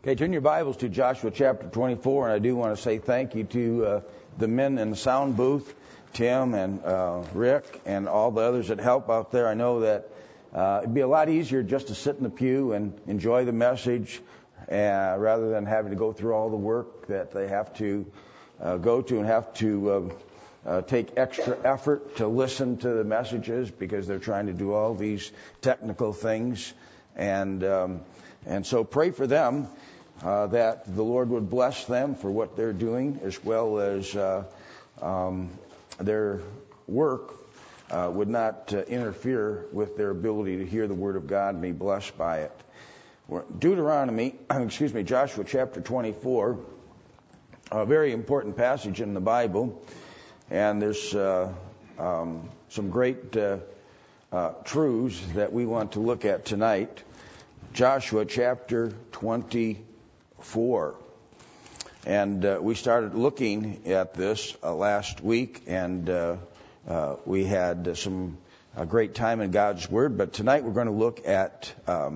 Okay, turn your Bibles to Joshua chapter 24, and I do want to say thank you to the men in the sound booth, Tim and Rick, and all the others that help out there. I know that it'd be a lot easier just to sit in the pew and enjoy the message rather than having to go through all the work that they have to go to and have to take extra effort to listen to the messages because they're trying to do all these technical things. And so pray for them that the Lord would bless them for what they're doing, as well as their work would not interfere with their ability to hear the Word of God and be blessed by it. Joshua chapter 24, a very important passage in the Bible, and there's some great truths that we want to look at tonight. Joshua chapter 24. And we started looking at this last week, and we had some great time in God's Word. But tonight we're going to look at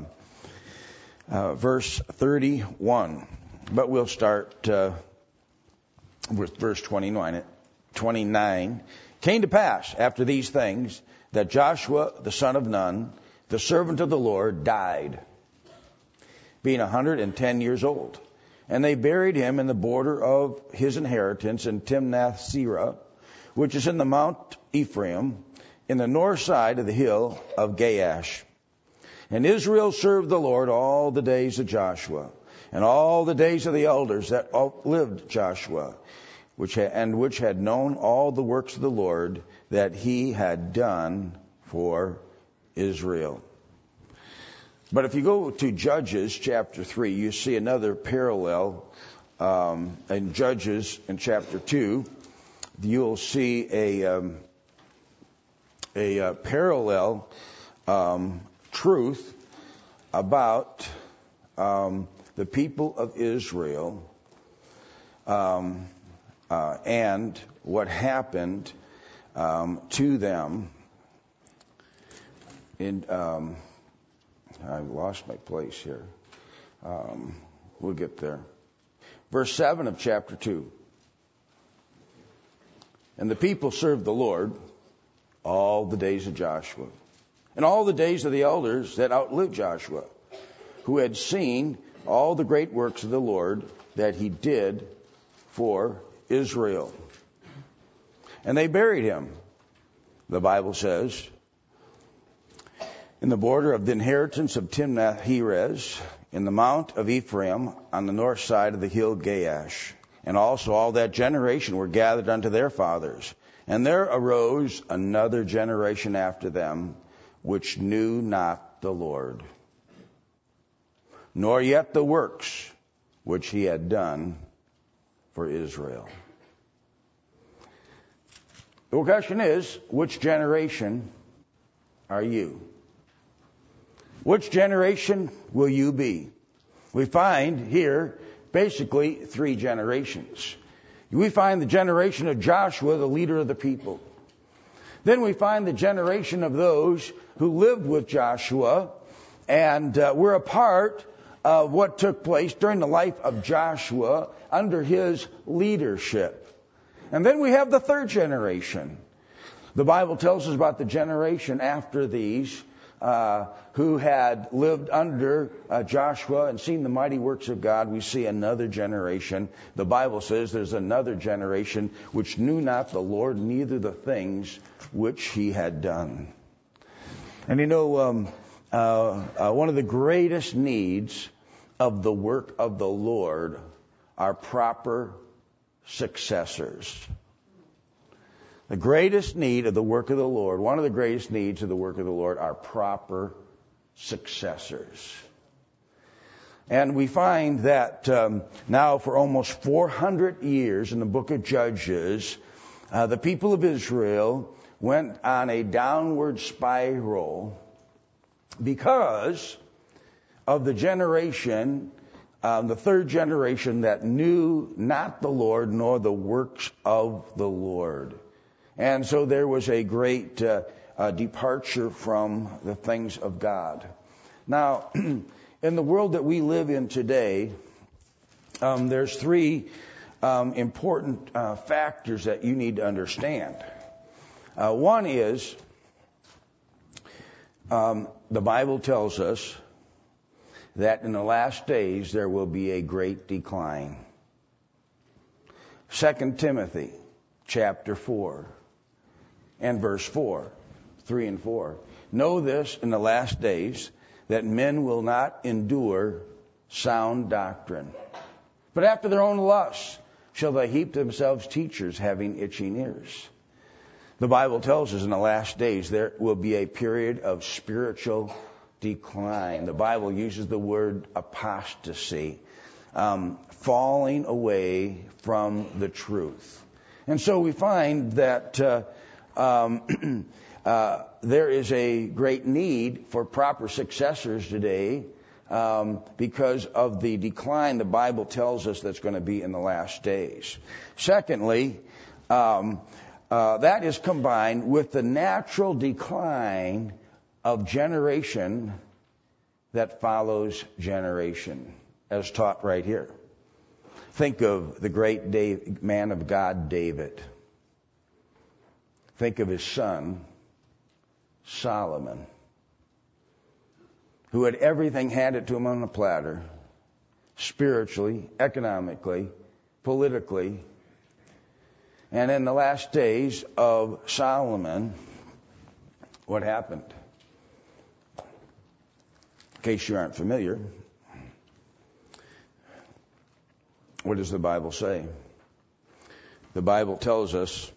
verse 31. But we'll start with verse 29. Came to pass after these things that Joshua the son of Nun, the servant of the Lord, died, being 110 years old. And they buried him in the border of his inheritance in Timnath-Serah, which is in the Mount Ephraim, in the north side of the hill of Gaash. And Israel served the Lord all the days of Joshua, and all the days of the elders that outlived Joshua, which had known all the works of the Lord that he had done for Israel. But if you go to Judges chapter 3, you see another parallel. In Judges in chapter 2, you'll see a parallel truth about the people of Israel and what happened to them in... I lost my place here. We'll get there. Verse 7 of chapter 2. And the people served the Lord all the days of Joshua, and all the days of the elders that outlived Joshua, who had seen all the great works of the Lord that he did for Israel. And they buried him, the Bible says, in the border of the inheritance of Timnath-Heres, in the Mount of Ephraim, on the north side of the hill Gaash. And also all that generation were gathered unto their fathers. And there arose another generation after them, which knew not the Lord, nor yet the works which he had done for Israel. The question is, which generation are you? Which generation will you be? We find here basically three generations. We find the generation of Joshua, the leader of the people. Then we find the generation of those who lived with Joshua and were a part of what took place during the life of Joshua under his leadership. And then we have the third generation. The Bible tells us about the generation after these, who had lived under Joshua and seen the mighty works of God. We see another generation. The Bible says there's another generation which knew not the Lord, neither the things which he had done. And you know, one of the greatest needs of the work of the Lord are proper successors. The greatest need of the work of the Lord, one of the greatest needs of the work of the Lord are proper successors. And we find that now for almost 400 years in the book of Judges, the people of Israel went on a downward spiral because of the generation, the third generation that knew not the Lord nor the works of the Lord. And so there was a great departure from the things of God. Now, in the world that we live in today, there's three important factors that you need to understand. One is the Bible tells us that in the last days there will be a great decline. 2 Timothy chapter 4 and verse 4, 3 and 4. Know this in the last days, that men will not endure sound doctrine, but after their own lusts shall they heap themselves teachers having itching ears. The Bible tells us in the last days there will be a period of spiritual decline. The Bible uses the word apostasy, falling away from the truth. And so we find that there is a great need for proper successors today because of the decline the Bible tells us that's going to be in the last days. Secondly, that is combined with the natural decline of generation that follows generation, as taught right here. Think of the great man of God, David. Think of his son, Solomon, who had everything handed to him on a platter, spiritually, economically, politically. And in the last days of Solomon, what happened? In case you aren't familiar, what does the Bible say? The Bible tells us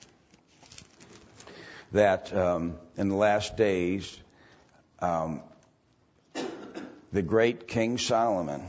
that in the last days, the great King Solomon,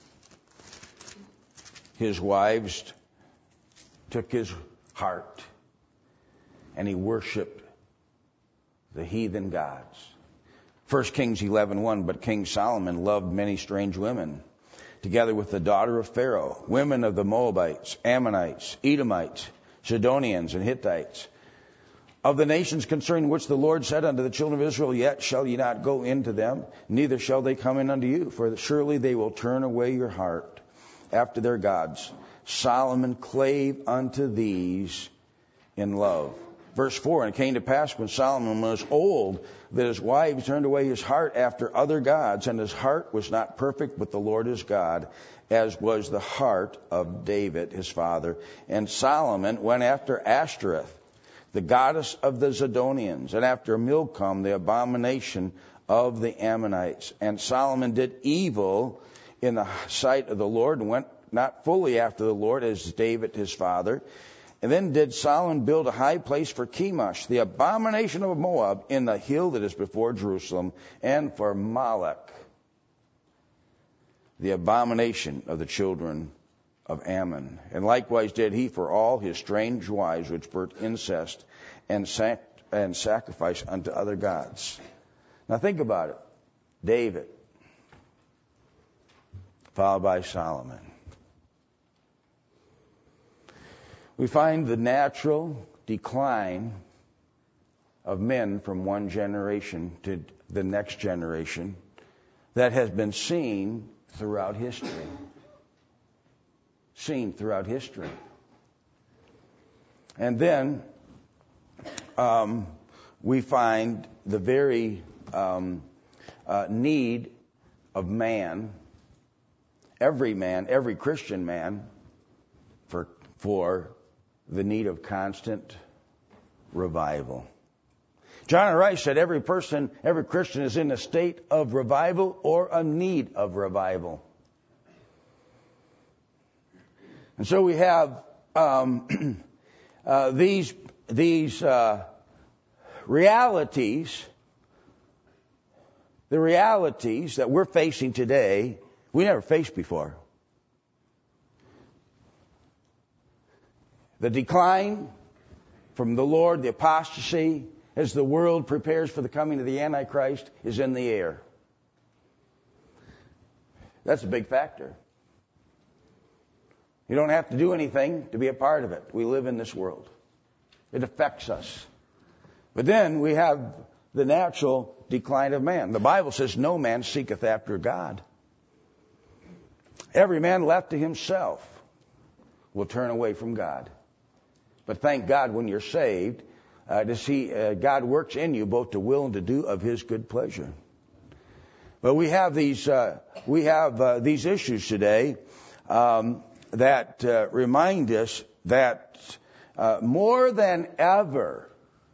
his wives took his heart and he worshiped the heathen gods. 1 Kings 11:1, but King Solomon loved many strange women, together with the daughter of Pharaoh, women of the Moabites, Ammonites, Edomites, Sidonians, and Hittites, of the nations concerning which the Lord said unto the children of Israel, yet shall ye not go into them, neither shall they come in unto you, for surely they will turn away your heart after their gods. Solomon clave unto these in love. Verse 4, and it came to pass when Solomon was old, that his wives turned away his heart after other gods, and his heart was not perfect with the Lord his God, as was the heart of David his father. And Solomon went after Ashtoreth, the goddess of the Zidonians, and after Milcom, the abomination of the Ammonites. And Solomon did evil in the sight of the Lord, and went not fully after the Lord as David his father. And then did Solomon build a high place for Chemosh, the abomination of Moab, in the hill that is before Jerusalem, and for Moloch, the abomination of the children of Ammon. And likewise did he for all his strange wives, which burnt incest and sacrifice unto other gods. Now think about it. David, followed by Solomon. We find the natural decline of men from one generation to the next generation that has been seen throughout history. Seen throughout history. And then we find the very need of man, every Christian man, for the need of constant revival. John R. Rice said every Christian is in a state of revival or a need of revival. And so we have these realities, the realities that we're facing today, we never faced before. The decline from the Lord, the apostasy, as the world prepares for the coming of the Antichrist, is in the air. That's a big factor. You don't have to do anything to be a part of it. We live in this world. It affects us. But then we have the natural decline of man. The Bible says no man seeketh after God. Every man left to himself will turn away from God. But thank God when you're saved, to see God works in you both to will and to do of His good pleasure. But we have these issues today that remind us that more than ever,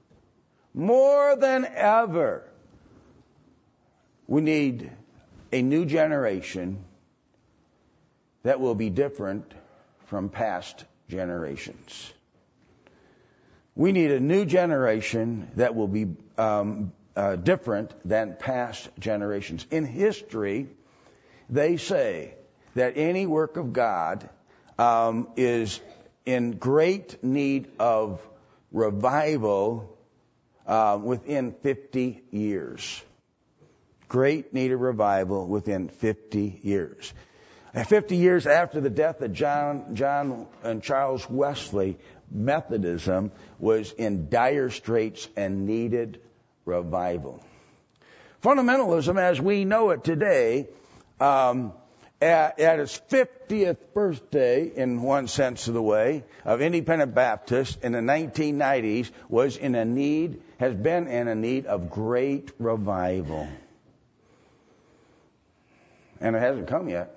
we need a new generation that will be different from past generations. We need a new generation that will be different than past generations. In history, they say that any work of God is in great need of revival within 50 years. Great need of revival within 50 years. 50 years after the death of John and Charles Wesley, Methodism was in dire straits and needed revival. Fundamentalism, as we know it today, at its 50th birthday, in one sense of the way, of independent Baptists in the 1990s, has been in a need of great revival. And it hasn't come yet.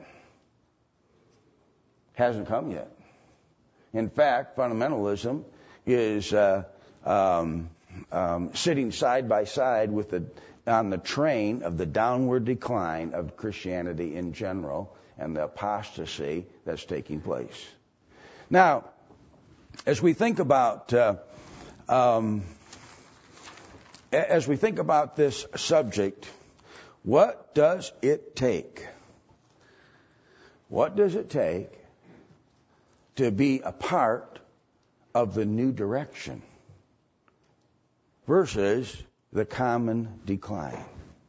Hasn't come yet. In fact, fundamentalism is sitting side by side with on the train of the downward decline of Christianity in general and the apostasy that's taking place. Now, as we think about this subject, what does it take? What does it take to be a part of the new direction versus the common decline?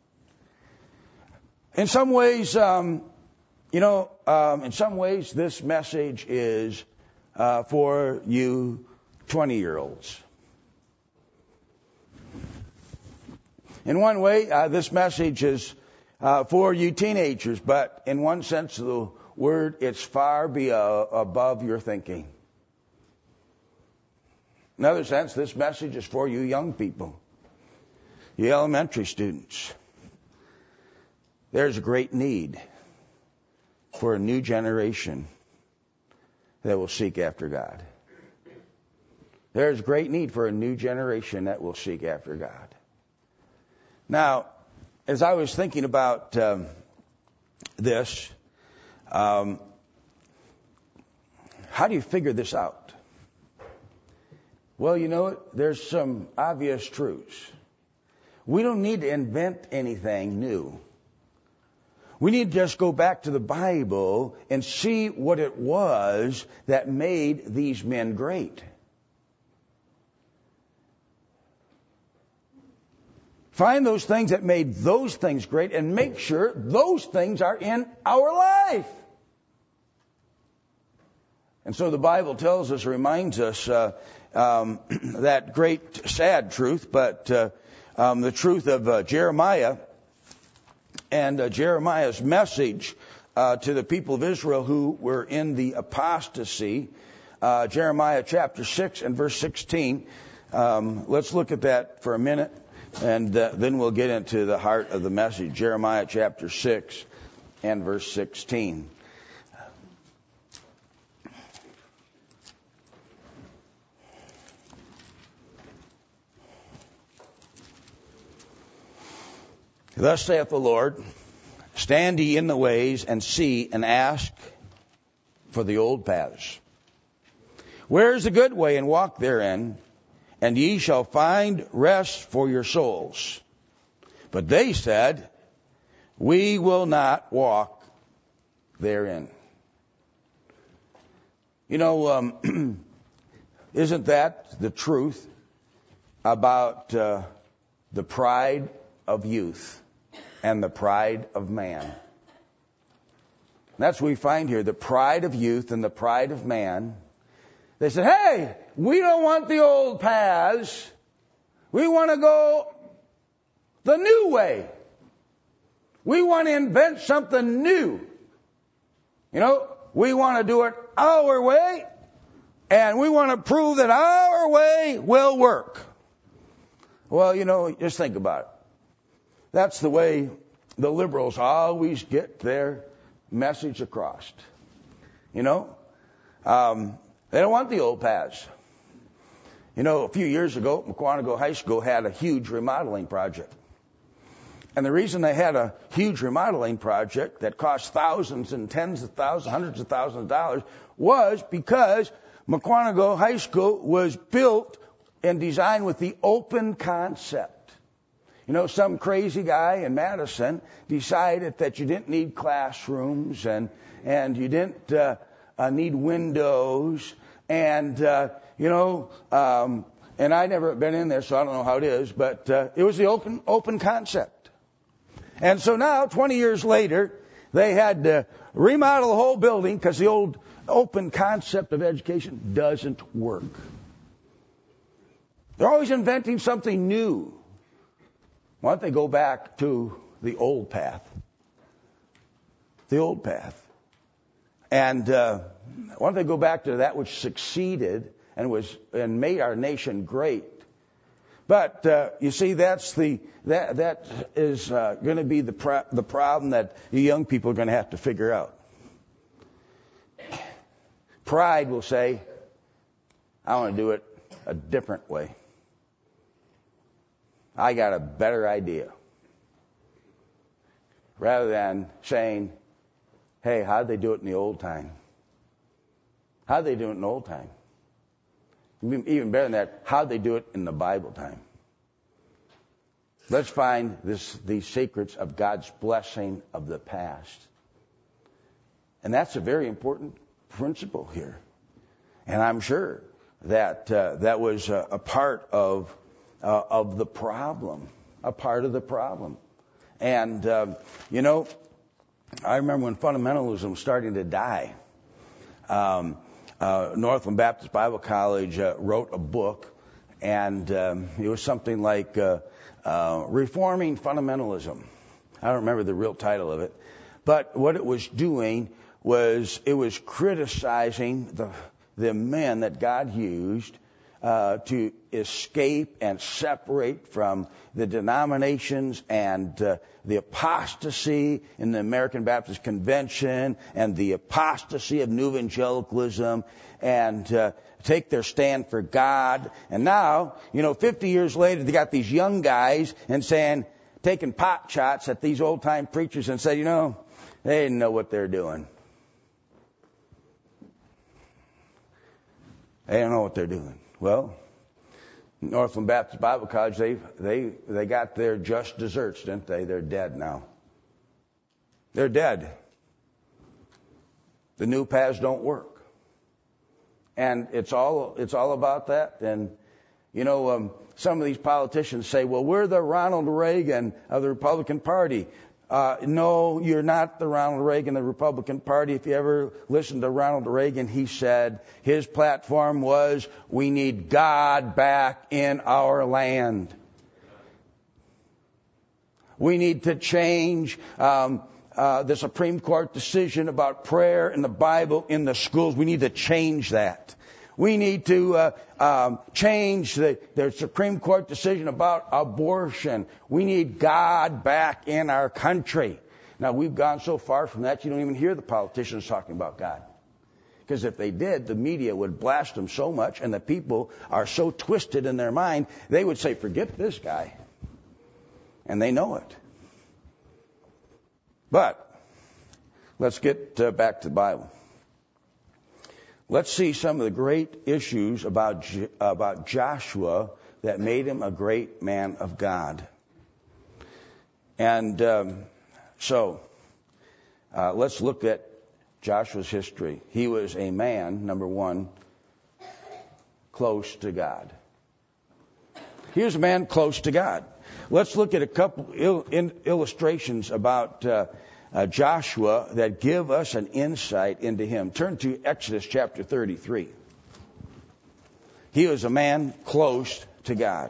In some ways, this message is for you 20-year-olds. In one way, this message is for you teenagers, but in one sense of the word, it's far above your thinking. In another sense, this message is for you young people, you elementary students. There's a great need for a new generation that will seek after God. There's great need for a new generation that will seek after God. Now, as I was thinking about this, how do you figure this out? Well, there's some obvious truths. We don't need to invent anything new. We need to just go back to the Bible and see what it was that made these men great. Find those things that made those things great and make sure those things are in our life. And so the Bible tells us, reminds us that great sad truth, but the truth of Jeremiah and Jeremiah's message to the people of Israel who were in the apostasy. Jeremiah chapter 6 and verse 16. Let's look at that for a minute, and then we'll get into the heart of the message. Jeremiah chapter 6 and verse 16. Thus saith the Lord, stand ye in the ways and see and ask for the old paths. Where is the good way, and walk therein, and ye shall find rest for your souls. But they said, we will not walk therein. Isn't that the truth about the pride of youth and the pride of man? That's what we find here, the pride of youth and the pride of man. They said, hey, we don't want the old paths. We want to go the new way. We want to invent something new. We want to do it our way, and we want to prove that our way will work. Well, just think about it. That's the way the liberals always get their message across. They don't want the old paths. A few years ago, Mukwonago High School had a huge remodeling project. And the reason they had a huge remodeling project that cost thousands and tens of thousands, hundreds of thousands of dollars was because Mukwonago High School was built and designed with the open concept. Some crazy guy in Madison decided that you didn't need classrooms and you didn't need windows and I never been in there, so I don't know how it is, but it was the open concept. And so now, 20 years later, they had to remodel the whole building because the old open concept of education doesn't work. They're always inventing something new. Why don't they go back to the old path? The old path. And why don't they go back to that which succeeded and made our nation great? But you see, that is going to be the problem that you young people are going to have to figure out. Pride will say, I want to do it a different way. I got a better idea. Rather than saying, hey, how'd they do it in the old time? How'd they do it in the old time? Even better than that, how'd they do it in the Bible time? Let's find these secrets of God's blessing of the past. And that's a very important principle here. And I'm sure that that was a part of the problem. A part of the problem. And, I remember when fundamentalism was starting to die. Northland Baptist Bible College wrote a book, and it was something like Reforming Fundamentalism. I don't remember the real title of it. But what it was doing was it was criticizing the men that God used to escape and separate from the denominations and the apostasy in the American Baptist Convention and the apostasy of New Evangelicalism and take their stand for God. And now, 50 years later, they got these young guys and taking pot shots at these old time preachers and say, they didn't know what they're doing. They don't know what they're doing. Well, Northland Baptist Bible College, they got their just desserts, didn't they? They're dead now. They're dead. The new paths don't work. And it's all about that. And, some of these politicians say, well, we're the Ronald Reagan of the Republican Party. No, you're not the Ronald Reagan of the Republican Party. If you ever listened to Ronald Reagan, he said his platform was, we need God back in our land. We need to change the Supreme Court decision about prayer in the Bible in the schools. We need to change that. We need to change the Supreme Court decision about abortion. We need God back in our country. Now, we've gone so far from that, you don't even hear the politicians talking about God. Because if they did, the media would blast them so much, and the people are so twisted in their mind, they would say, forget this guy. And they know it. But let's get back to the Bible. Let's see some of the great issues about Joshua that made him a great man of God. And so let's look at Joshua's history. He was a man, number one, close to God. He was a man close to God. Let's look at a couple illustrations about Joshua that give us an insight into him. Turn to Exodus chapter 33. He was a man close to God.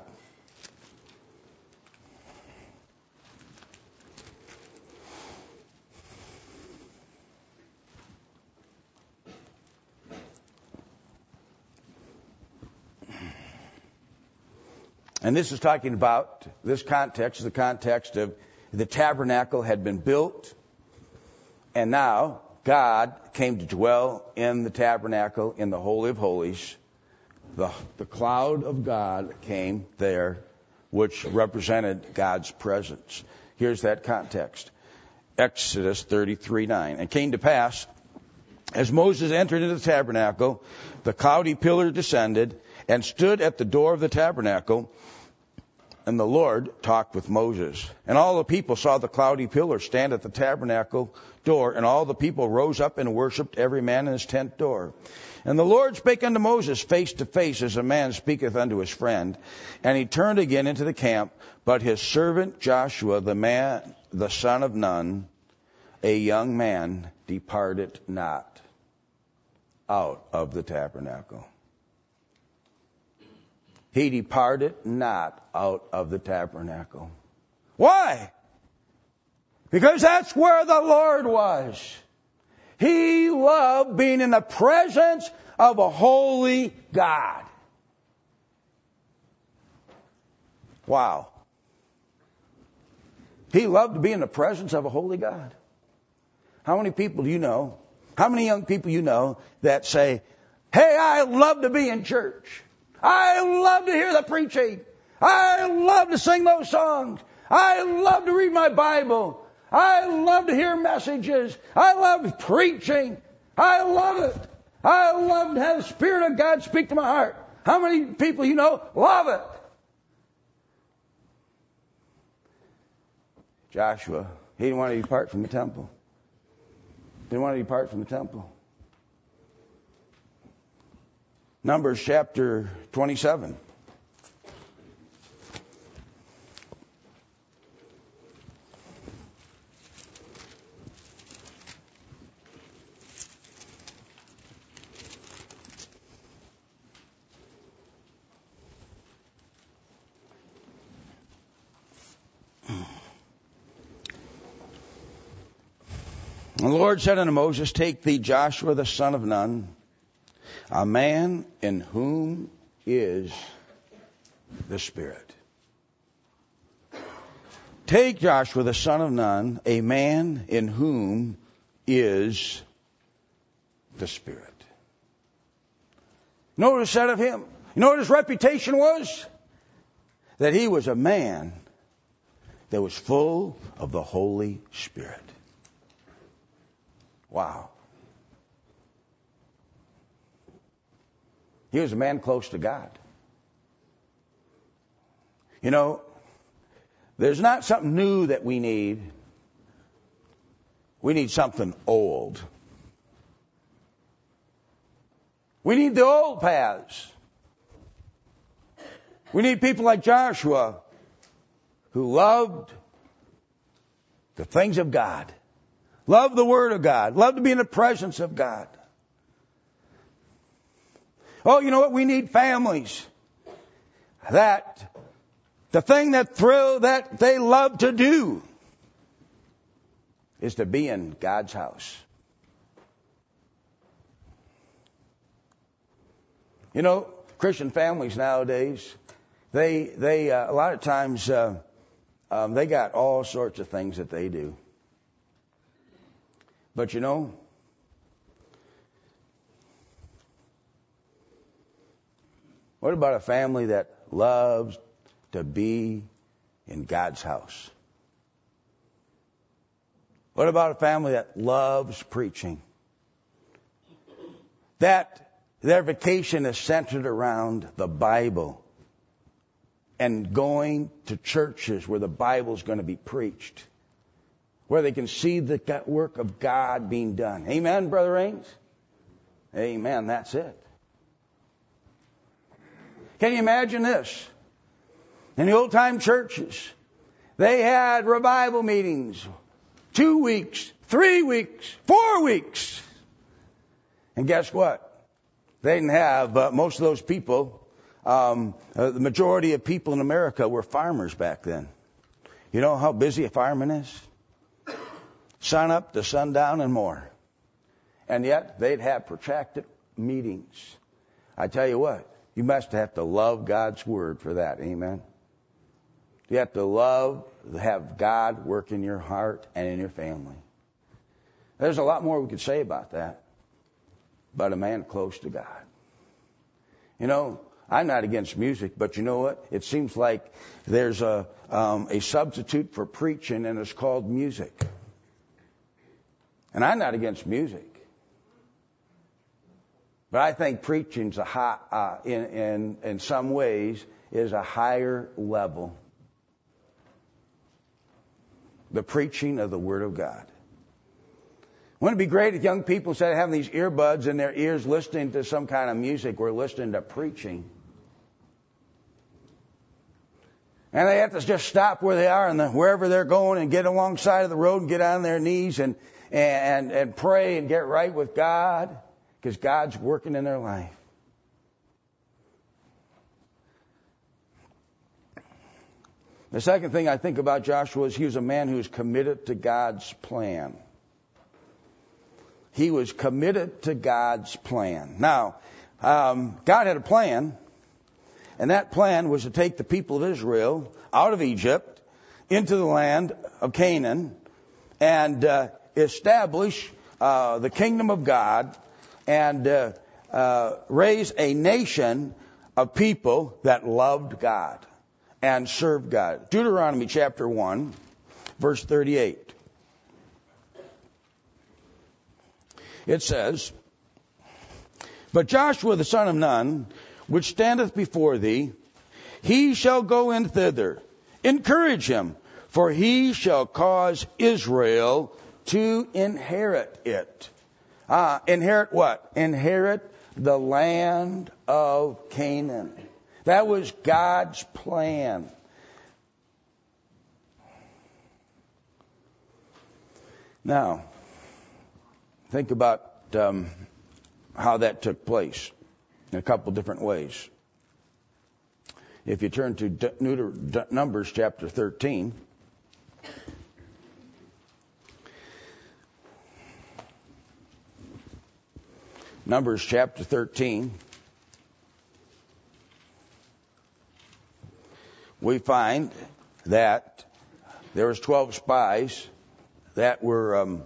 And this is talking about this context, the context of the tabernacle had been built, and now God came to dwell in the tabernacle in the Holy of Holies. The cloud of God came there, which represented God's presence. Here's that context. Exodus 33:9. It came to pass, as Moses entered into the tabernacle, the cloudy pillar descended and stood at the door of the tabernacle, and the Lord talked with Moses. And all the people saw the cloudy pillar stand at the tabernacle door, and all the people rose up and worshipped, every man in his tent door. And the Lord spake unto Moses face to face, as a man speaketh unto his friend. And he turned again into the camp, but his servant Joshua, the son of Nun, a young man, departed not out of the tabernacle. He departed not out of the tabernacle. Why? Because that's where the Lord was. He loved being in the presence of a holy God. Wow. He loved to be in the presence of a holy God. How many people do you know? How many young people you know that say, hey, I love to be in church. I love to hear the preaching. I love to sing those songs. I love to read my Bible. I love to hear messages. I love preaching. I love it. I love to have the Spirit of God speak to my heart. How many people you know love it? Joshua, he didn't want to depart from the temple. Didn't want to depart from the temple. Numbers chapter 27. The Lord said unto Moses, take thee Joshua the son of Nun, a man in whom is the Spirit. Take Joshua the son of Nun, a man in whom is the Spirit. You know what was said of him? You know what his reputation was? That he was a man that was full of the Holy Spirit. Wow. He was a man close to God. You know, there's not something new that we need. We need something old. We need the old paths. We need people like Joshua who loved the things of God, loved the Word of God, loved to be in the presence of God. Oh, you know what? We need families that the thing that they love to do is to be in God's house. You know, Christian families nowadays, they a lot of times they got all sorts of things that they do. But you know, what about a family that loves to be in God's house? What about a family that loves preaching? That their vacation is centered around the Bible and going to churches where the Bible is going to be preached, where they can see the work of God being done. Amen, Brother Raines? Amen, that's it. Can you imagine this? In the old-time churches, they had revival meetings, 2 weeks, 3 weeks, 4 weeks. And guess what? They didn't have, most of those people, the majority of people in America were farmers back then. You know how busy a fireman is? Sun up to sundown and more. And yet, they'd have protracted meetings. I tell you what, you must have to love God's Word for that. Amen. You have to have God work in your heart and in your family. There's a lot more we could say about that. But a man close to God. You know, I'm not against music, but you know what? It seems like there's a substitute for preaching, and it's called music. And I'm not against music. But I think preaching's in some ways is a higher level. The preaching of the Word of God. Wouldn't it be great if young people, instead of having these earbuds in their ears listening to some kind of music, were listening to preaching? And they have to just stop where they are and wherever they're going and get alongside of the road and get on their knees and pray and get right with God, because God's working in their life. The second thing I think about Joshua is he was a man who was committed to God's plan. He was committed to God's plan. Now, God had a plan, and that plan was to take the people of Israel out of Egypt into the land of Canaan and establish the kingdom of God and raise a nation of people that loved God and served God. Deuteronomy chapter 1, verse 38. It says, "But Joshua the son of Nun, which standeth before thee, he shall go in thither. Encourage him, for he shall cause Israel to inherit it." Inherit what? Inherit the land of Canaan. That was God's plan. Now, think about how that took place in a couple different ways. If you turn to Numbers chapter 13, Numbers chapter 13, we find that there was 12 spies that were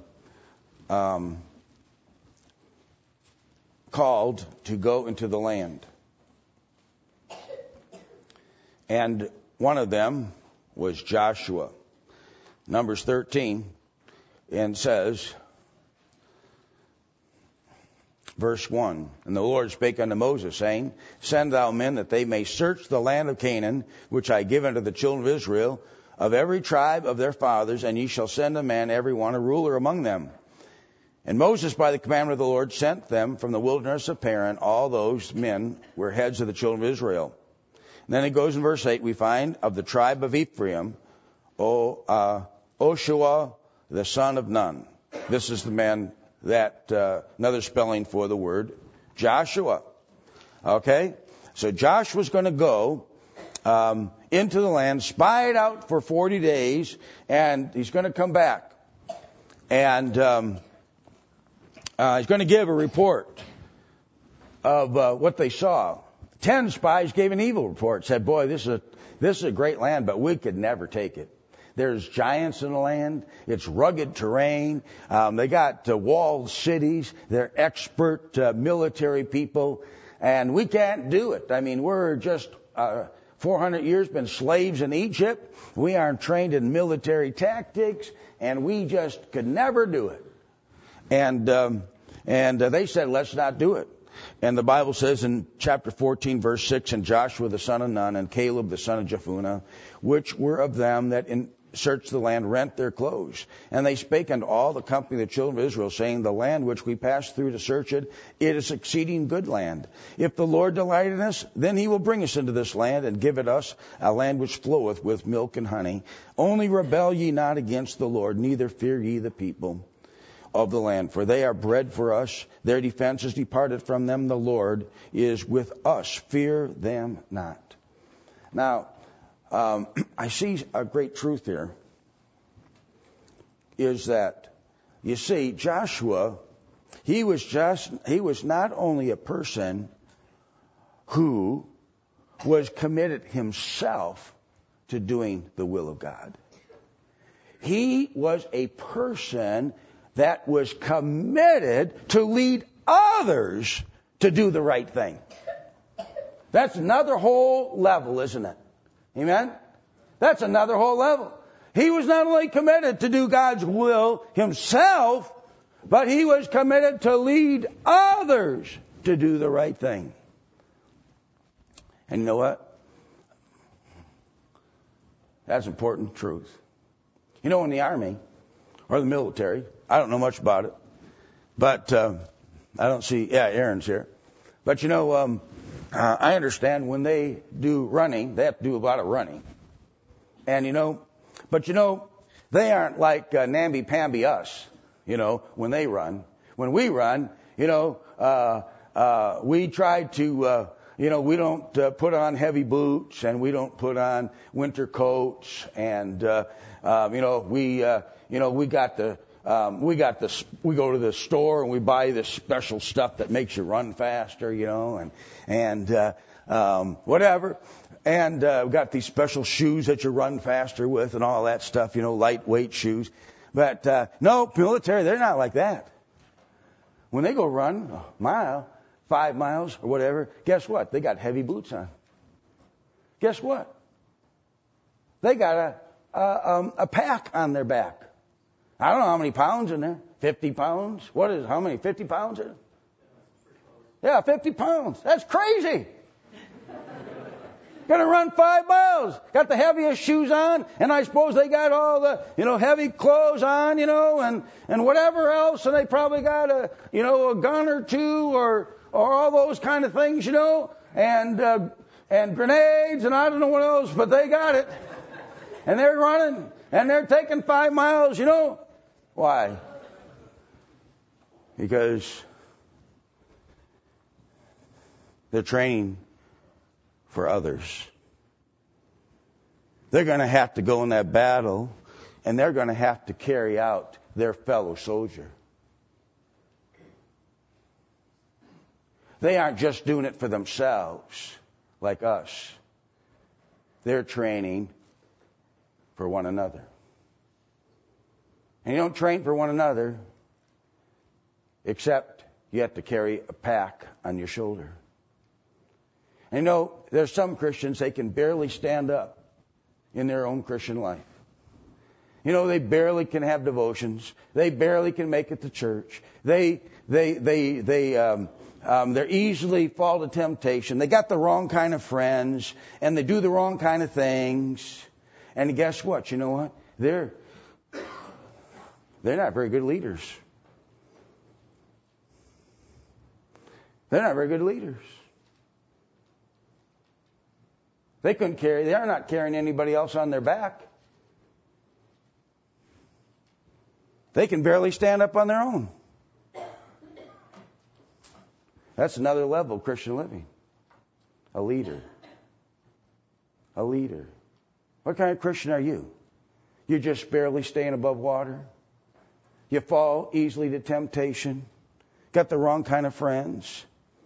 called to go into the land. And one of them was Joshua. Numbers 13, and says, verse 1, "And the Lord spake unto Moses, saying, Send thou men that they may search the land of Canaan, which I give unto the children of Israel, of every tribe of their fathers, and ye shall send a man, every one a ruler among them. And Moses, by the commandment of the Lord, sent them from the wilderness of Paran. All those men were heads of the children of Israel." And then it goes in verse 8, we find of the tribe of Ephraim, Oshua, the son of Nun. This is the man that, another spelling for the word Joshua. Okay? So Joshua's going to go into the land, spy it out for 40 days, and he's going to come back. And he's going to give a report of what they saw. 10 spies gave an evil report, said, "Boy, this is a great land, but we could never take it. There's giants in the land. It's rugged terrain. They got walled cities. They're expert military people, and we can't do it. I mean, we're just 400 years been slaves in Egypt. We aren't trained in military tactics, and we just could never do it." And they said, "Let's not do it." And the Bible says in chapter 14, verse 6, "And Joshua the son of Nun, and Caleb the son of Jephunneh, which were of them that searched the land, rent their clothes. And they spake unto all the company of the children of Israel, saying, The land which we passed through to search it, it is exceeding good land. If the Lord delight in us, then he will bring us into this land, and give it us a land which floweth with milk and honey. Only rebel ye not against the Lord, neither fear ye the people of the land, for they are bread for us. Their defense is departed from them. The Lord is with us. Fear them not." Now, I see a great truth here, is that, you see, Joshua, he was not only a person who was committed himself to doing the will of God. He was a person that was committed to lead others to do the right thing. That's another whole level, isn't it? Amen? That's another whole level. He was not only committed to do God's will himself, but he was committed to lead others to do the right thing. And you know what? That's important truth. You know, in the Army or the military, I don't know much about it, but I don't see, Aaron's here. But you know, I understand when they do running, they have to do a lot of running. And you know, but you know, they aren't like namby-pamby us, you know, when they run. When we run, you know, we try to, you know, we don't put on heavy boots and we don't put on winter coats and, you know, we go to the store and we buy this special stuff that makes you run faster, you know, and whatever. And we got these special shoes that you run faster with and all that stuff, you know, lightweight shoes. But no, military, they're not like that. When they go run a mile, 5 miles or whatever, guess what? They got heavy boots on. Guess what? They got a pack on their back. I don't know how many pounds in there. 50 pounds? What is, how many? 50 pounds in it? Yeah, 50 pounds. That's crazy. Gonna run 5 miles. Got the heaviest shoes on, and I suppose they got all the, you know, heavy clothes on, you know, and whatever else, and they probably got a, you know, a gun or two or all those kind of things, you know, and grenades, and I don't know what else, but they got it. And they're running, and they're taking 5 miles, you know. Why? Because they're training for others. They're going to have to go in that battle, and they're going to have to carry out their fellow soldier. They aren't just doing it for themselves, like us. They're training for one another. And you don't train for one another except you have to carry a pack on your shoulder. And you know, there's some Christians, they can barely stand up in their own Christian life. You know, they barely can have devotions. They barely can make it to church. They easily fall to temptation. They got the wrong kind of friends, and they do the wrong kind of things. And guess what? You know what? They're not very good leaders. They're not very good leaders. They are not carrying anybody else on their back. They can barely stand up on their own. That's another level of Christian living. A leader. A leader. What kind of Christian are you? You're just barely staying above water. You fall easily to temptation. Got the wrong kind of friends.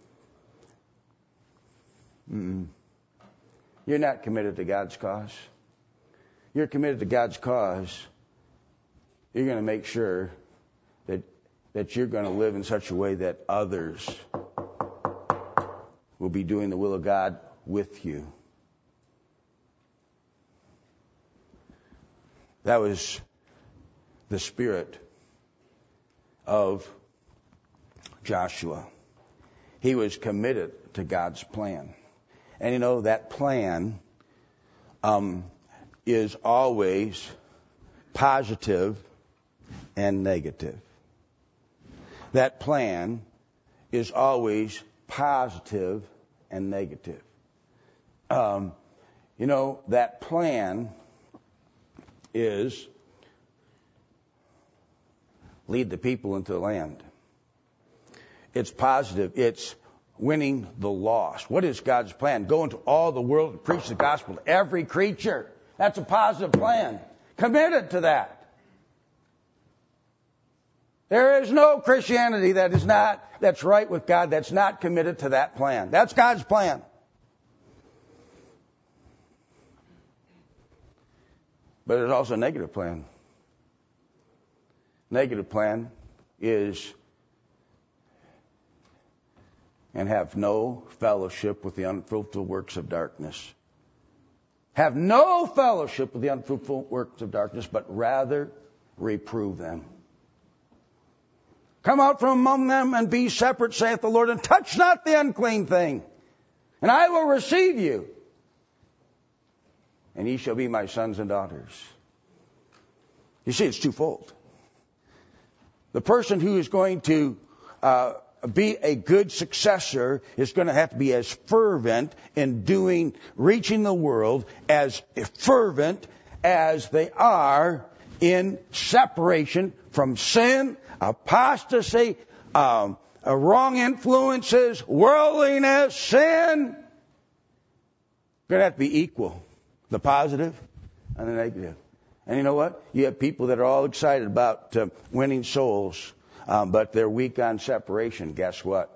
You're not committed to God's cause. You're committed to God's cause. You're going to make sure that you're going to live in such a way that others will be doing the will of God with you. That was the spirit of Joshua. He was committed to God's plan. And you know, that plan is always positive and negative. That plan is always positive and negative. You know, that plan is lead the people into the land. It's positive. It's winning the lost. What is God's plan? Go into all the world and preach the gospel to every creature. That's a positive plan. Committed to that. There is no Christianity that's right with God that's not committed to that plan. That's God's plan. But there's also a negative plan. Negative plan is and have no fellowship with the unfruitful works of darkness. Have no fellowship with the unfruitful works of darkness, but rather reprove them. Come out from among them and be separate, saith the Lord, and touch not the unclean thing, and I will receive you, and ye shall be my sons and daughters. You see, it's twofold. The person who is going to be a good successor is going to have to be as fervent in reaching the world, as fervent as they are in separation from sin, apostasy, wrong influences, worldliness, sin. Going to have to be equal, the positive and the negative. And you know what? You have people that are all excited about winning souls, but they're weak on separation. Guess what?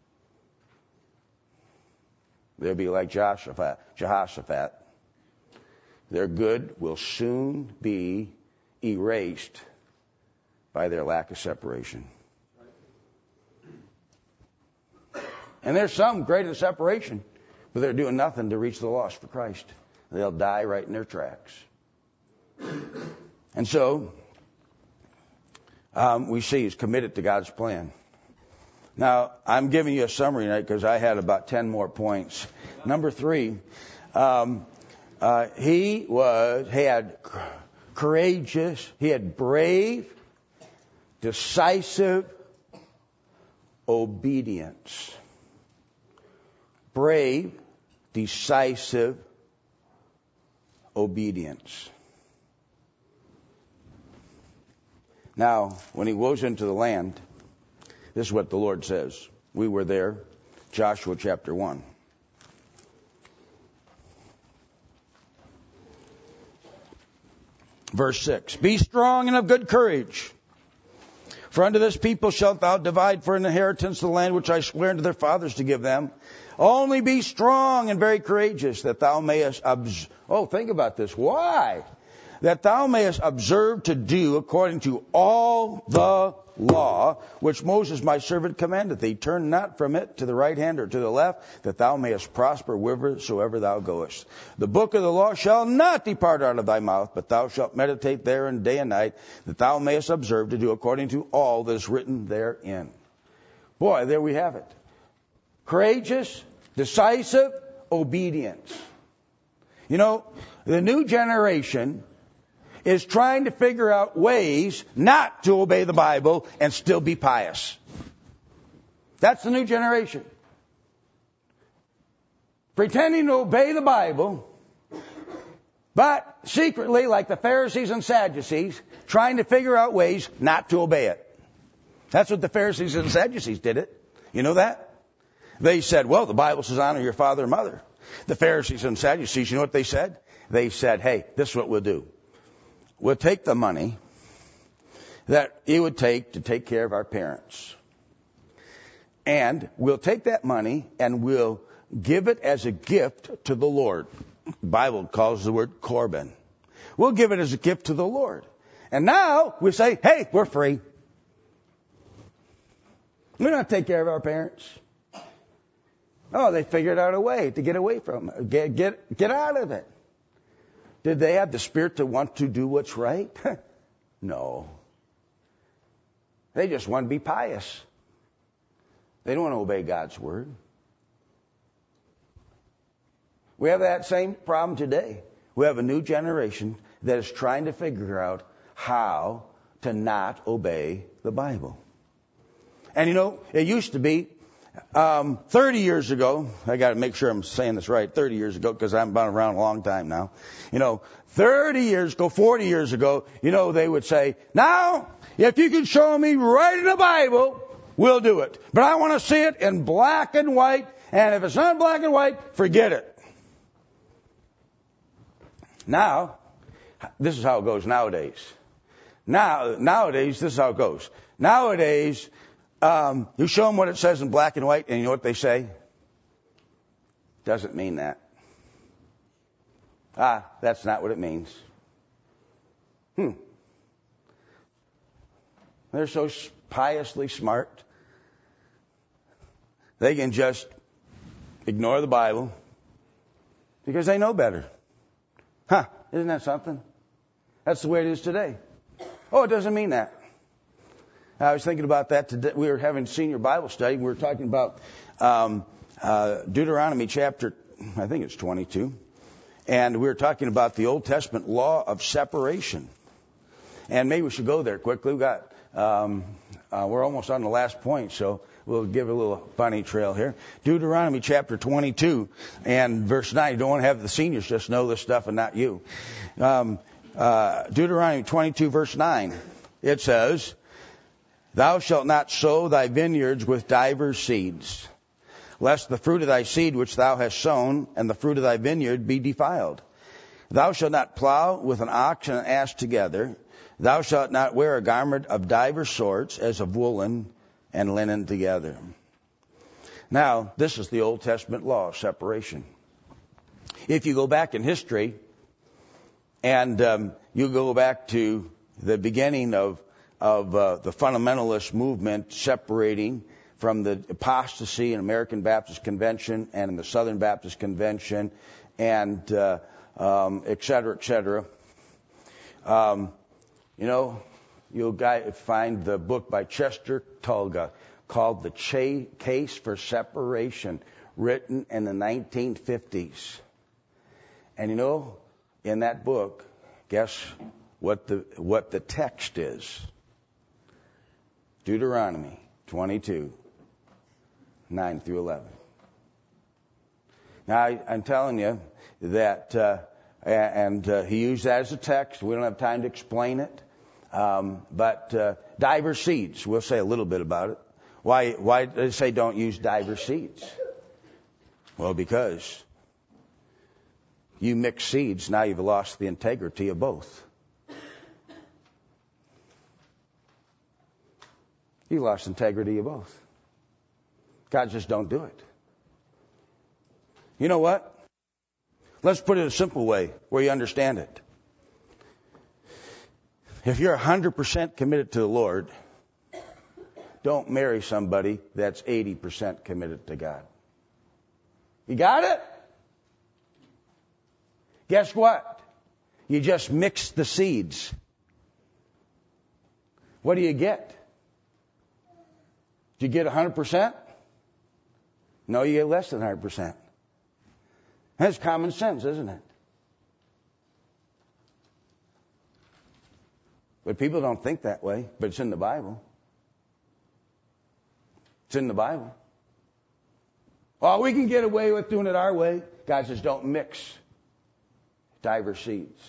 They'll be like Jehoshaphat. Their good will soon be erased by their lack of separation. And there's some great at separation, but they're doing nothing to reach the lost for Christ. They'll die right in their tracks. And so, we see he's committed to God's plan. Now, I'm giving you a summary tonight because I had about 10 more points. Number 3, he had courageous, he had brave, decisive obedience. Brave, decisive obedience. Now, when he goes into the land, this is what the Lord says. We were there, Joshua chapter 1. Verse 6. Be strong and of good courage. For unto this people shalt thou divide for an inheritance the land which I swear unto their fathers to give them. Only be strong and very courageous, that thou mayest think about this. Why? That thou mayest observe to do according to all the law which Moses my servant commanded thee. Turn not from it to the right hand or to the left, that thou mayest prosper whithersoever thou goest. The book of the law shall not depart out of thy mouth, but thou shalt meditate therein day and night, that thou mayest observe to do according to all that is written therein. Boy, there we have it. Courageous, decisive obedience. You know, the new generation is trying to figure out ways not to obey the Bible and still be pious. That's the new generation. Pretending to obey the Bible, but secretly, like the Pharisees and Sadducees, trying to figure out ways not to obey it. That's what the Pharisees and Sadducees did it. You know that? They said, well, the Bible says honor your father and mother. The Pharisees and Sadducees, you know what they said? They said, hey, this is what we'll do. We'll take the money that it would take to take care of our parents. And we'll take that money and we'll give it as a gift to the Lord. The Bible calls the word Corban. We'll give it as a gift to the Lord. And now we say, hey, we're free. We don't have to take care of our parents. Oh, they figured out a way to get away from it. Get out of it. Did they have the spirit to want to do what's right? No. They just want to be pious. They don't want to obey God's word. We have that same problem today. We have a new generation that is trying to figure out how to not obey the Bible. And you know, it used to be 30 years ago, I got to make sure I'm saying this right, 30 years ago, because I've been around a long time now. You know, 30 years ago, 40 years ago, you know, they would say, now, if you can show me right in the Bible, we'll do it. But I want to see it in black and white, and if it's not black and white, forget it. Now, this is how it goes nowadays. Nowadays, this is how it goes. Nowadays, you show them what it says in black and white, and you know what they say? Doesn't mean that. That's not what it means. They're so piously smart. They can just ignore the Bible because they know better. Isn't that something? That's the way it is today. Oh, it doesn't mean that. I was thinking about that today. We were having senior Bible study. We were talking about Deuteronomy chapter, I think it's 22. And we were talking about the Old Testament law of separation. And maybe we should go there quickly. We've got, we're almost on the last point, so we'll give a little bunny trail here. Deuteronomy chapter 22 and verse 9. You don't want to have the seniors just know this stuff and not you. Deuteronomy 22 verse 9. It says, Thou shalt not sow thy vineyards with divers seeds, lest the fruit of thy seed which thou hast sown and the fruit of thy vineyard be defiled. Thou shalt not plow with an ox and an ass together. Thou shalt not wear a garment of divers sorts, as of woolen and linen together. Now, this is the Old Testament law of separation. If you go back in history, and you go back to the beginning of the fundamentalist movement separating from the apostasy in American Baptist Convention and in the Southern Baptist Convention, and et cetera, et cetera. You'll find the book by Chester Tulga called The Case for Separation, written in the 1950s. And in that book, guess what the text is? Deuteronomy 22, 9 through 11. Now, I'm telling you that, he used that as a text. We don't have time to explain it. But diverse seeds, we'll say a little bit about it. Why do they say don't use diverse seeds? Well, because you mix seeds, now you've lost the integrity of both. You lost integrity of both. God just don't do it. You know what? Let's put it a simple way where you understand it. If you're 100% committed to the Lord, don't marry somebody that's 80% committed to God. You got it? Guess what? You just mix the seeds. What do you get? Do you get 100%? No, you get less than 100%. That's common sense, isn't it? But people don't think that way, but it's in the Bible. It's in the Bible. Oh, we can get away with doing it our way. God says don't mix diverse seeds.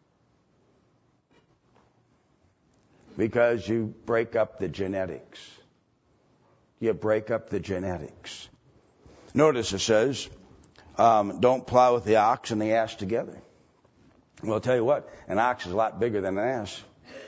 Because you break up the genetics. You break up the genetics. Notice it says, don't plow with the ox and the ass together. Well, I'll tell you what, an ox is a lot bigger than an ass.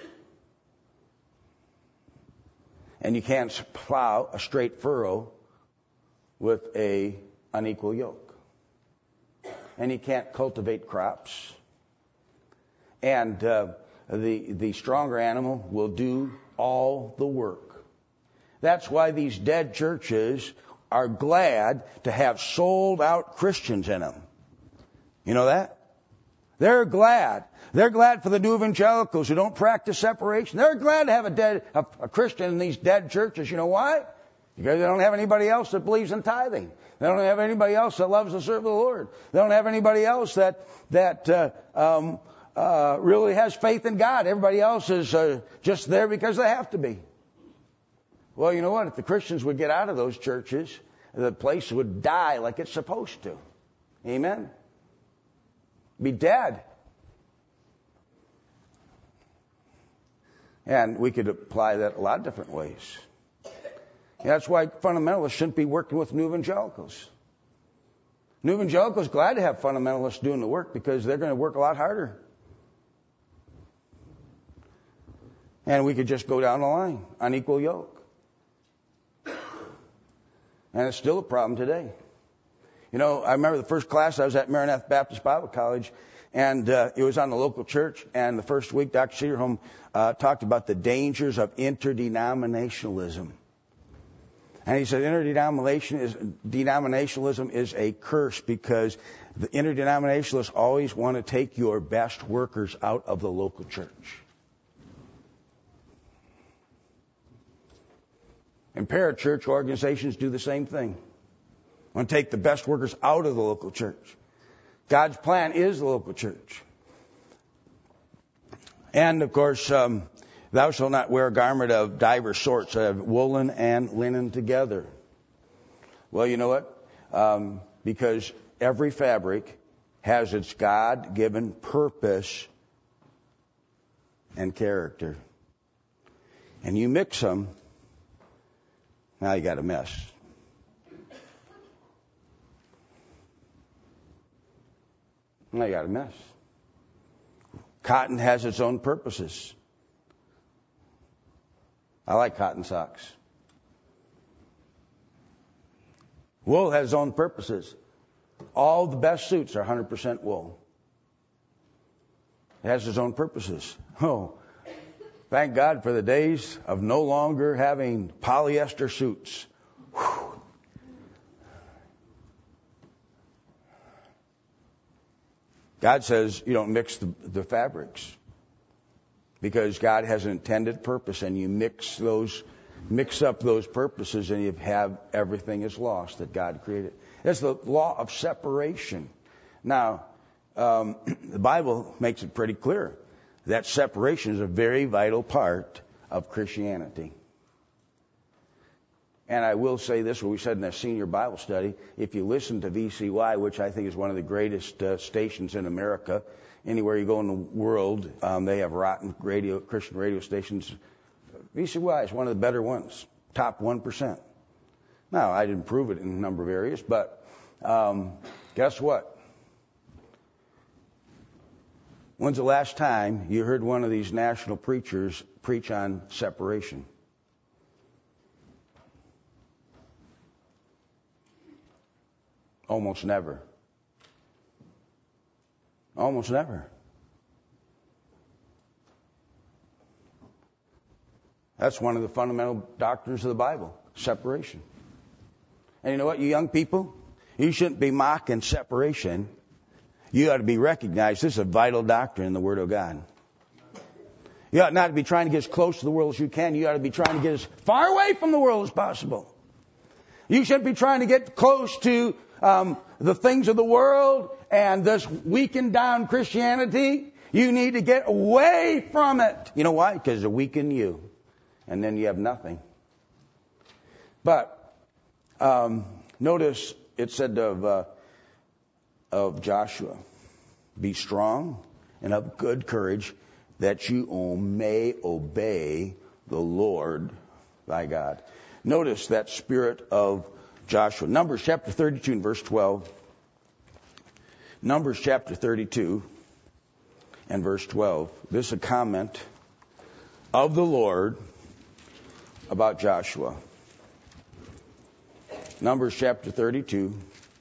And you can't plow a straight furrow with a unequal yoke. And you can't cultivate crops. And the stronger animal will do all the work. That's why these dead churches are glad to have sold out Christians in them. You know that? They're glad. They're glad for the new evangelicals who don't practice separation. They're glad to have a Christian in these dead churches. You know why? Because they don't have anybody else that believes in tithing. They don't have anybody else that loves to serve the Lord. They don't have anybody else that really has faith in God. Everybody else is just there because they have to be. Well, you know what? If the Christians would get out of those churches, the place would die like it's supposed to. Amen? Be dead. And we could apply that a lot of different ways. That's why fundamentalists shouldn't be working with new evangelicals. New evangelicals glad to have fundamentalists doing the work because they're going to work a lot harder. And we could just go down the line, unequal yoke. And it's still a problem today. You know, I remember the first class I was at Maranatha Baptist Bible College, and it was on the local church. And the first week, Dr. Cedarholm talked about the dangers of interdenominationalism. And he said interdenominationalism is a curse because the interdenominationalists always want to take your best workers out of the local church. And parachurch organizations do the same thing. Want to take the best workers out of the local church. God's plan is the local church. And of course, thou shalt not wear a garment of divers sorts, of woolen and linen together. Well, you know what? Because every fabric has its God-given purpose and character. And you mix them, now you got a mess. Now you got a mess. Cotton has its own purposes. I like cotton socks. Wool has its own purposes. All the best suits are 100% wool. It has its own purposes. Oh, thank God for the days of no longer having polyester suits. Whew. God says you don't mix the fabrics because God has an intended purpose, and you mix up those purposes, and you have everything is lost that God created. That's the law of separation. Now, the Bible makes it pretty clear that separation is a very vital part of Christianity. And I will say this, what we said in the senior Bible study, if you listen to VCY, which I think is one of the greatest stations in America, anywhere you go in the world, they have rotten Christian radio stations. VCY is one of the better ones, top 1%. Now, I didn't prove it in a number of areas, but guess what? When's the last time you heard one of these national preachers preach on separation? Almost never. Almost never. That's one of the fundamental doctrines of the Bible, separation. And you know what, you young people? You shouldn't be mocking separation. You ought to be recognized. This is a vital doctrine in the Word of God. You ought not to be trying to get as close to the world as you can. You ought to be trying to get as far away from the world as possible. You shouldn't be trying to get close to the things of the world and this weakened down Christianity. You need to get away from it. You know why? Because it'll weaken you. And then you have nothing. But notice it said of Joshua, be strong and of good courage that you may obey the Lord thy God. Notice that spirit of Joshua. Numbers chapter 32 and verse 12. Numbers chapter 32 and verse 12. This is a comment of the Lord about Joshua. Numbers chapter 32.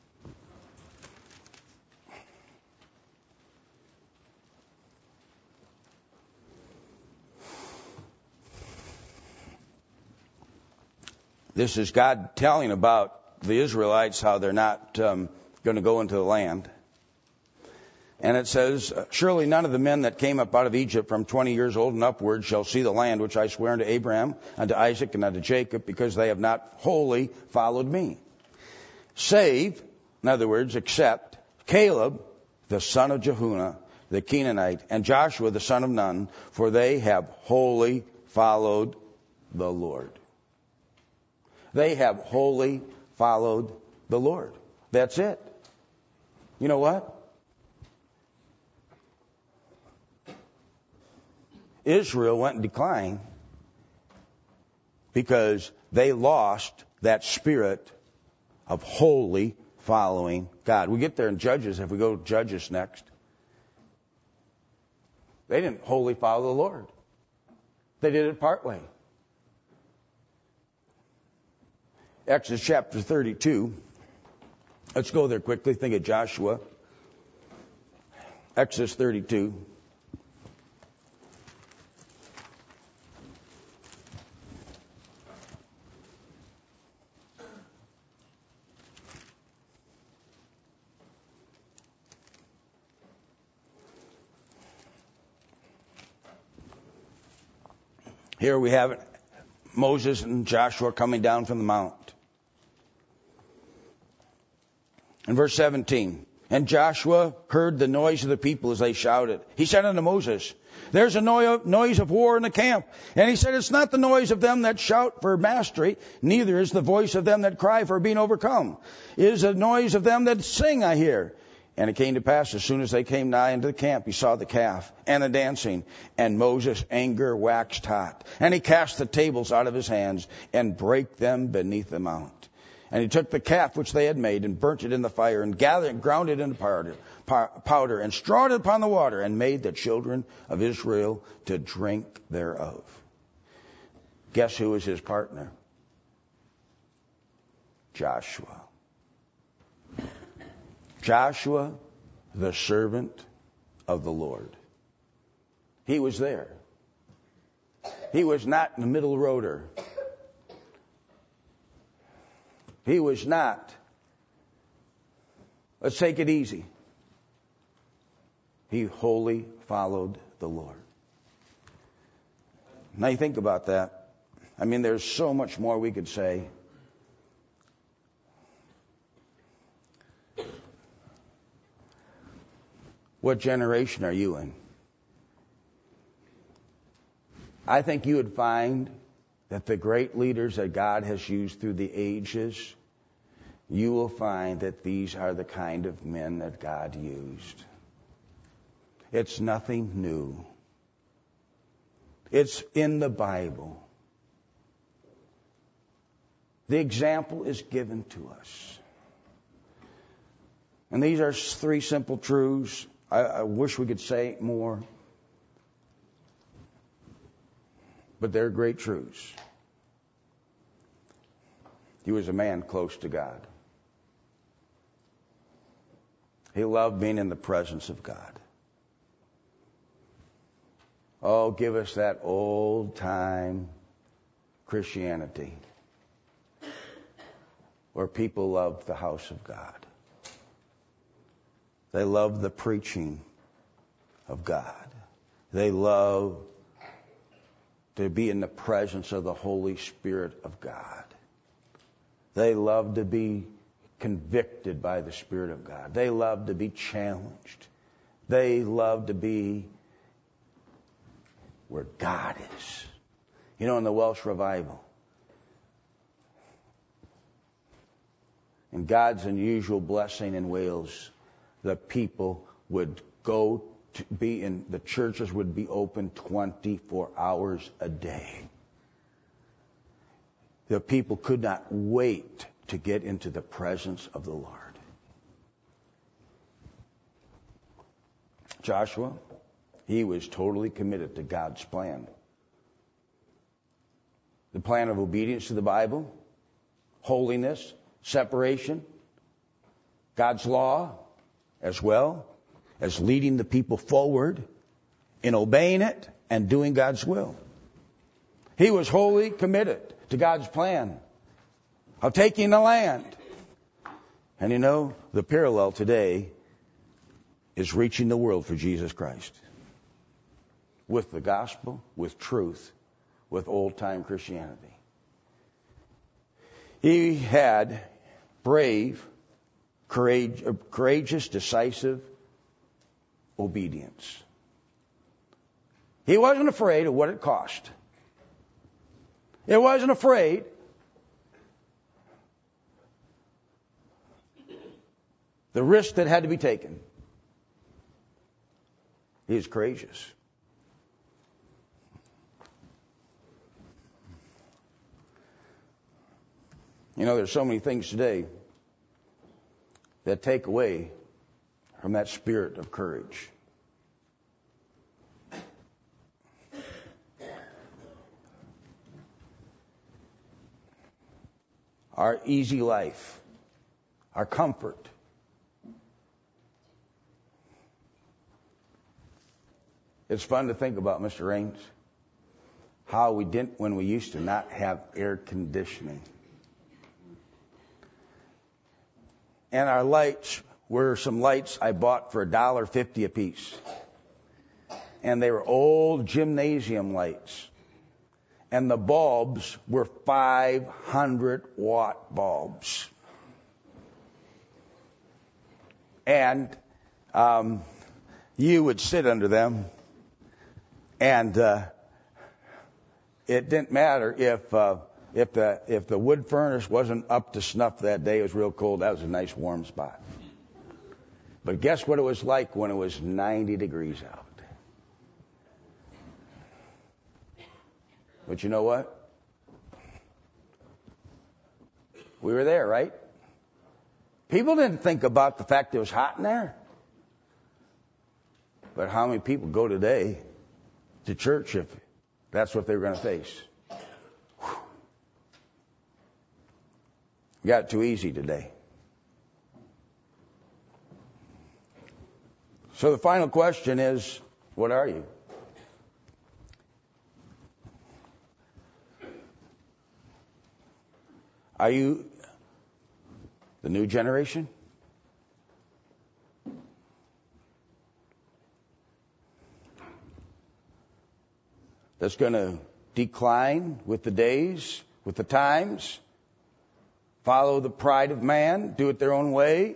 This is God telling about the Israelites, how they're not going to go into the land. And it says, surely none of the men that came up out of Egypt from 20 years old and upward shall see the land which I swear unto Abraham, unto Isaac, and unto Jacob, because they have not wholly followed me. Save, in other words, except Caleb, the son of Jehunah, the Canaanite, and Joshua, the son of Nun, for they have wholly followed the Lord. They have wholly followed the Lord. That's it. You know what? Israel went in decline because they lost that spirit of wholly following God. We get there in Judges, if we go to Judges next. They didn't wholly follow the Lord. They did it partway. Exodus chapter 32, Let's go there quickly. Think of Joshua. Exodus 32. Here we have it, Moses and Joshua coming down from the mount. In verse 17, and Joshua heard the noise of the people as they shouted. He said unto Moses, there's a noise of war in the camp. And he said, it's not the noise of them that shout for mastery, neither is the voice of them that cry for being overcome. It is the noise of them that sing I hear. And it came to pass, as soon as they came nigh into the camp, he saw the calf and the dancing. And Moses' anger waxed hot. And he cast the tables out of his hands and brake them beneath the mount. And he took the calf which they had made and burnt it in the fire and ground it into powder and strawed it upon the water and made the children of Israel to drink thereof. Guess who was his partner? Joshua. Joshua, the servant of the Lord. He was there. He was not the middle roader. He was not, let's take it easy. He wholly followed the Lord. Now you think about that. I mean, there's so much more we could say. What generation are you in? I think you would find that the great leaders that God has used through the ages, you will find that these are the kind of men that God used. It's nothing new. It's in the Bible. The example is given to us. And these are three simple truths. I wish we could say more. But they're great truths. He was a man close to God. He loved being in the presence of God. Oh, give us that old time Christianity where people loved the house of God. They loved the preaching of God. They loved to be in the presence of the Holy Spirit of God. They loved to be convicted by the Spirit of God. They loved to be challenged. They loved to be where God is. You know, in the Welsh revival, in God's unusual blessing in Wales, the people would go to be in, the churches would be open 24 hours a day. The people could not wait to get into the presence of the Lord. Joshua, he was totally committed to God's plan. The plan of obedience to the Bible, holiness, separation, God's law, as well as leading the people forward in obeying it and doing God's will. He was wholly committed to God's plan of taking the land. And you know, the parallel today is reaching the world for Jesus Christ. With the gospel, with truth, with old-time Christianity. He had brave, courageous, decisive obedience. He wasn't afraid of what it cost. He wasn't afraid the risk that had to be taken. He was courageous. You know, there's so many things today that take away from that spirit of courage. Our easy life, our comfort. It's fun to think about, Mr. Raines, how we didn't when we used to not have air conditioning. And our lights were some lights I bought for $1.50 a piece. And they were old gymnasium lights. And the bulbs were 500-watt bulbs. And you would sit under them, and it didn't matter if the wood furnace wasn't up to snuff that day. It was real cold. That was a nice warm spot. But guess what it was like when it was 90 degrees out? But you know what? We were there, right? People didn't think about the fact it was hot in there. But how many people go today to church if that's what they were going to face? Whew. We got it too easy today. So the final question is, what are you? Are you the new generation? That's going to decline with the days, with the times, follow the pride of man, do it their own way,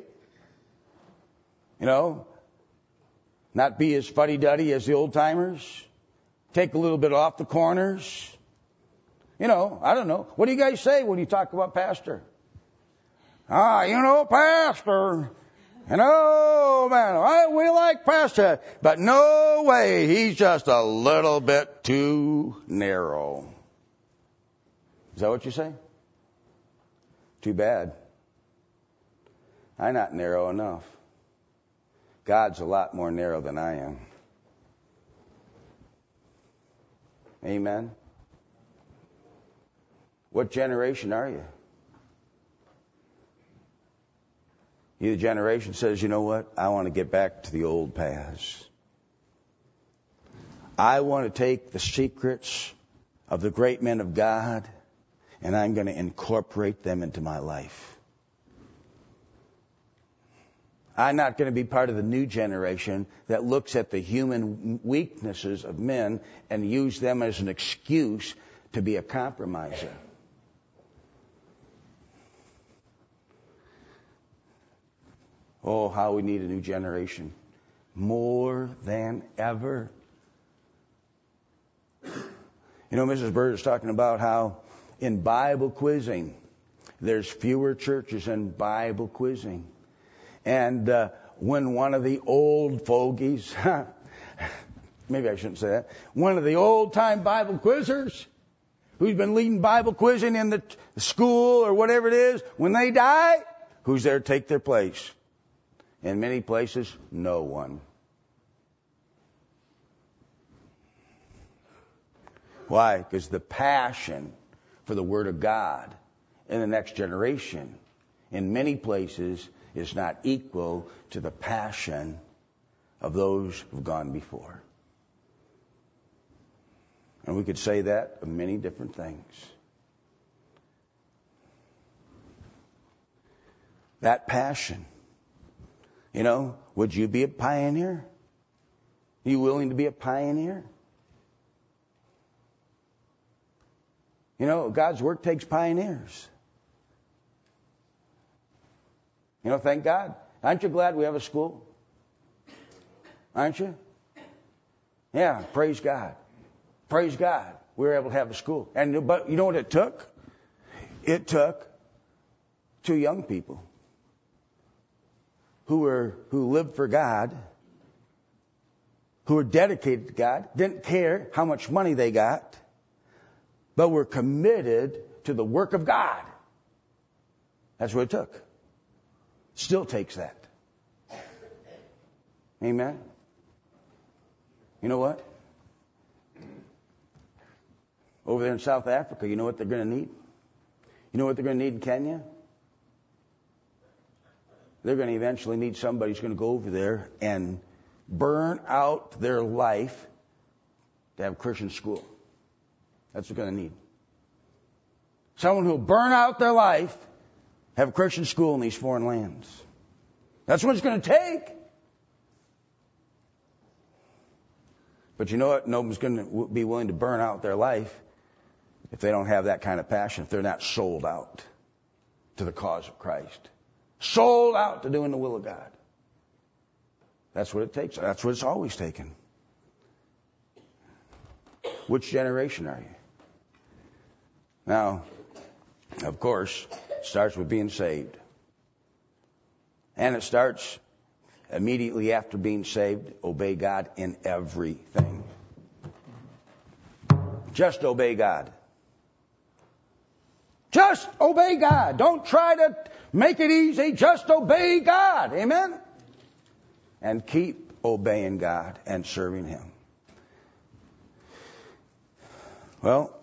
not be as fuddy-duddy as the old-timers, take a little bit off the corners. I don't know. What do you guys say when you talk about pastor? Pastor. Man, we like pastor, but no way, he's just a little bit too narrow. Is that what you say? Too bad. I'm not narrow enough. God's a lot more narrow than I am. Amen. What generation are you? You the generation says, you know what? I want to get back to the old paths. I want to take the secrets of the great men of God, and I'm going to incorporate them into my life. I'm not going to be part of the new generation that looks at the human weaknesses of men and use them as an excuse to be a compromiser. Oh, how we need a new generation. More than ever. Mrs. Bird is talking about how in Bible quizzing, there's fewer churches in Bible quizzing. And when one of the old fogies, maybe I shouldn't say that, one of the old-time Bible quizzers who's been leading Bible quizzing in the school or whatever it is, when they die, who's there to take their place? In many places, no one. Why? Because the passion for the Word of God in the next generation, in many places, is not equal to the passion of those who've gone before. And we could say that of many different things. That passion. Would you be a pioneer? Are you willing to be a pioneer? God's work takes pioneers. Thank God. Aren't you glad we have a school? Aren't you? Yeah, praise God. Praise God. We were able to have a school. But you know what it took? It took 2 young people who lived for God, who were dedicated to God, didn't care how much money they got, but were committed to the work of God. That's what it took. Still takes that. Amen. You know what? Over there in South Africa, you know what they're going to need? You know what they're going to need in Kenya? they're going to eventually need somebody who's going to go over there and burn out their life to have Christian school. That's what they're going to need. Someone who will burn out their life, have Christian school in these foreign lands. That's what it's going to take. But you know what? Nobody's going to be willing to burn out their life if they don't have that kind of passion, if they're not sold out to the cause of Christ. Sold out to doing the will of God. That's what it takes. That's what it's always taken. Which generation are you? Now, of course, it starts with being saved. And it starts immediately after being saved, obey God in everything. Just obey God. Just obey God. Don't try to make it easy. Just obey God. Amen? And keep obeying God and serving Him. Well,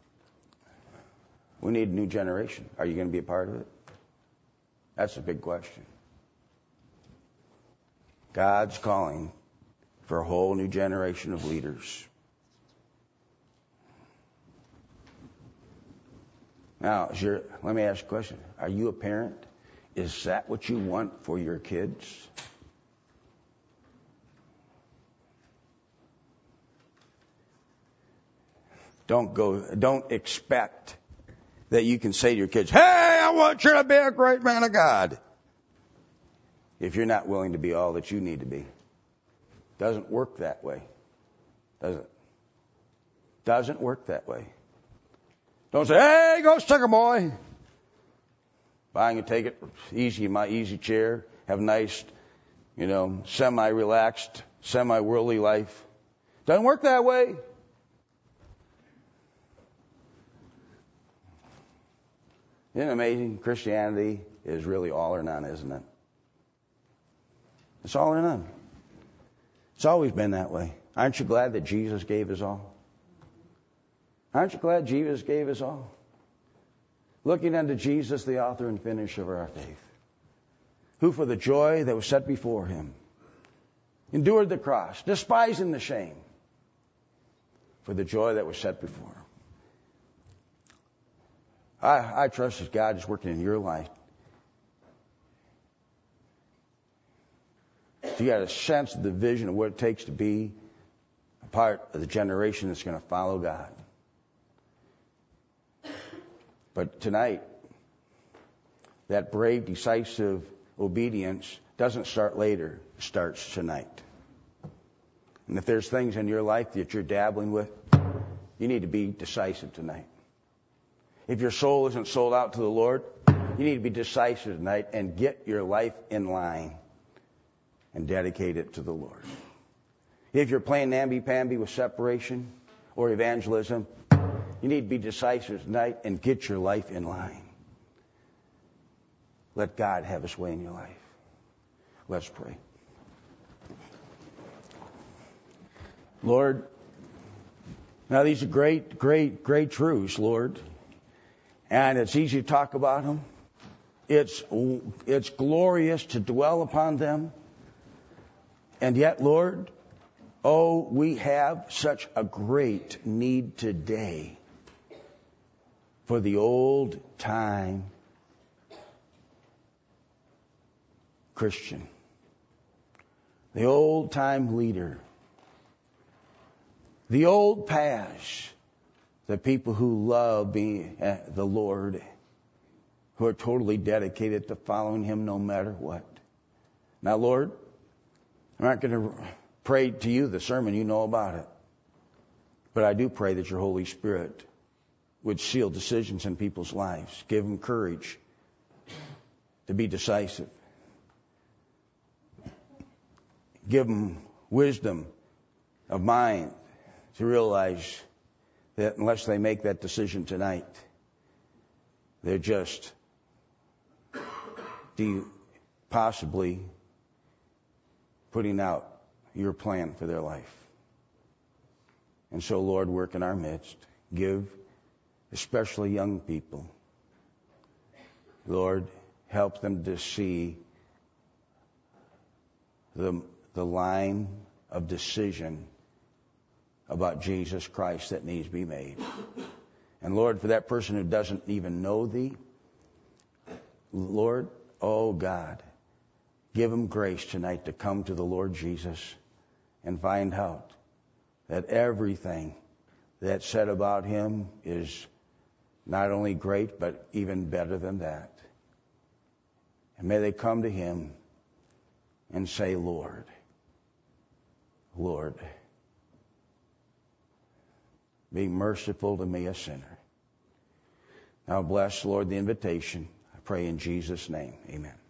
we need a new generation. Are you going to be a part of it? That's a big question. God's calling for a whole new generation of leaders. Now, let me ask you a question. Are you a parent? Is that what you want for your kids? Don't expect that you can say to your kids, hey, I want you to be a great man of God, if you're not willing to be all that you need to be. Doesn't work that way. Does it? Doesn't work that way. Don't say, hey, go stick a boy. I can take it easy in my easy chair, have a nice, semi-relaxed, semi-worldly life. Doesn't work that way. Isn't it amazing? Christianity is really all or none, isn't it? It's all or none. It's always been that way. Aren't you glad that Jesus gave His all? Aren't you glad Jesus gave His all? Looking unto Jesus, the author and finisher of our faith, who for the joy that was set before Him endured the cross, despising the shame, for the joy that was set before Him. I trust that God is working in your life. So you got a sense of the vision of what it takes to be a part of the generation that's going to follow God. But tonight, that brave, decisive obedience doesn't start later. It starts tonight. And if there's things in your life that you're dabbling with, you need to be decisive tonight. If your soul isn't sold out to the Lord, you need to be decisive tonight and get your life in line and dedicate it to the Lord. If you're playing namby-pamby with separation or evangelism, you need to be decisive tonight and get your life in line. Let God have His way in your life. Let's pray. Lord, now these are great, great, great truths, Lord. And it's easy to talk about them. It's glorious to dwell upon them. And yet, Lord, we have such a great need today for the old time Christian, the old time leader, the old paths, the people who love the Lord, who are totally dedicated to following Him no matter what. Now, Lord, I'm not going to pray to you the sermon, you know about it. But I do pray that your Holy Spirit would seal decisions in people's lives. Give them courage to be decisive. Give them wisdom of mind to realize that unless they make that decision tonight, they're just possibly putting out your plan for their life. And so, Lord, work in our midst. Give especially young people, Lord, help them to see the line of decision about Jesus Christ that needs to be made. And Lord, for that person who doesn't even know Thee, Lord, oh God, give them grace tonight to come to the Lord Jesus and find out that everything that's said about Him is not only great, but even better than that. And may they come to Him and say, Lord, Lord, be merciful to me, a sinner. Now bless, Lord, the invitation. I pray in Jesus' name. Amen.